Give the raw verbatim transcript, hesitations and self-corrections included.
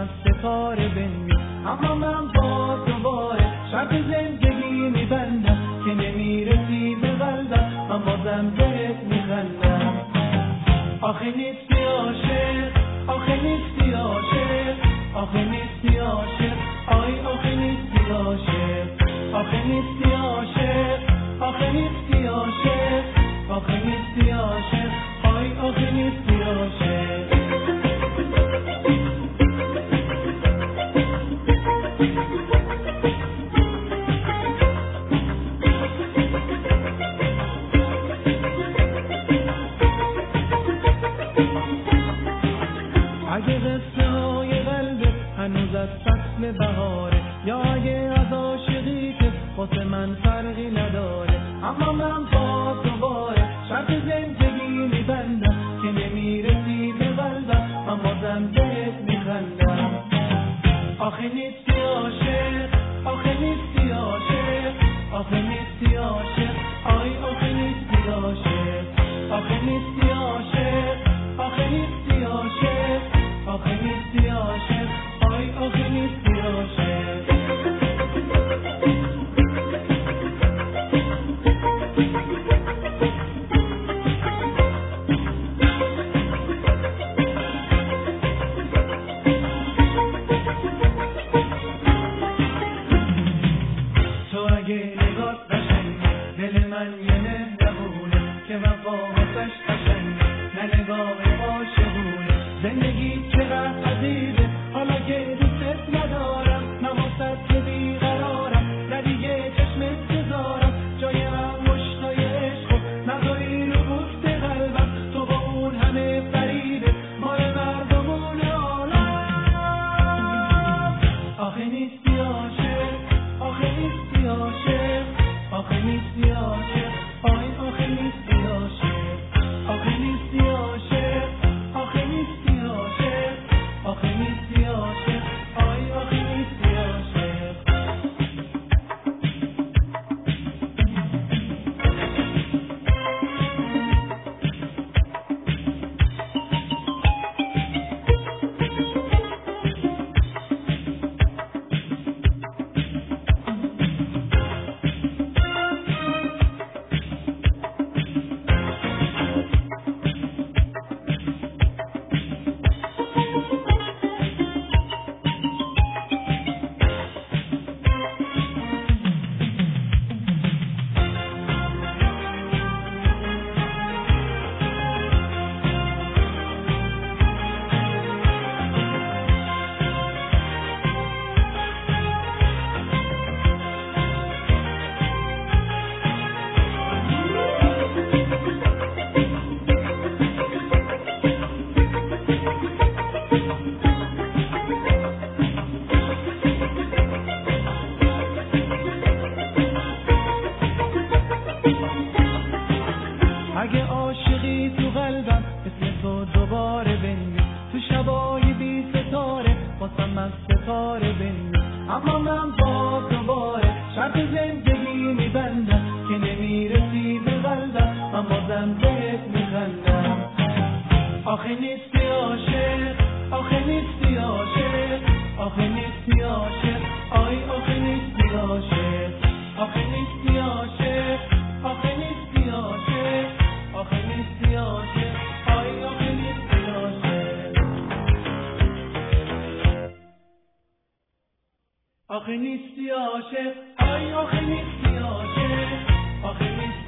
از ستاره بنویس. اما من باز دوباره شرط زندگی میبندم که نمیرسی به قلبم، من بازم بهت میخندم. آخه نیستی عاشق، آخه نیستی عاشق، آخه نیستی عاشق، آی آخه نیستی عاشق، آخه نیستی عاشق، آخه نیستی عاشق، آخه نیستی عاشق، آی آخه نیستی عاشق. اگه قصه های قلبت هنوز از فصل بهاره، یا اگه از عاشقی که واسه من فرقی نداره، اما من باز دوباره شرط زندگی میبندم که نمیرسی به قلبم، من بازم بهت میخندم. آخه نیستی عاشق، آخه نیستی عاشق، آخه نیستی عاشق، آی آخه نیستی عاشق، آخه نیستی عاشق، آخه نیستی عاشق، آخه نیستی عاشق، آی آخه نیستی عاشق. تو اگه نگات قشنگه، دل من یه مهربونه که وفاهاتش قشنگه، نه نگاه عاشقونه. زندگی چقدر عزیزه حالا که دوست ندارم، نه واسه که بیقرارم، نه دیگه چشمت بذارم جای من مشتای عشق و نذاری رو گفت قلبم. تو با اون همه فریده مال مردمون عالم. آخه نیستی عاشق، آخه نیستی عاشق، آخه نیستی عاشق، آی آخه نیستی عاشق، آخه نیستی عاشق، آخه نیستی عاشق، آخه نیستی عاشق، آی آخه نیستی عاشق. اگه عاشقی تو قلبم اسم تو دوباره بنویس، تو شبای بی ستاره واسم از ستاره بنویس. اما من باز دوباره شرط زندگی میبندم که نمیرسی به قلبم، من بازم بهت میخندم. آخه نیستی عاشق، آخه نیستی عاشق، آخه نیستی عاشق، آی آخه نیستی عاشق، آخه نیستی عاشق، آخه نیستی عاشق، آخه نیستی عاشق، آی آخه نیستی عاشق. آخه نیستی عاشق، آی آخه نیستی عاشق، آخه نیستی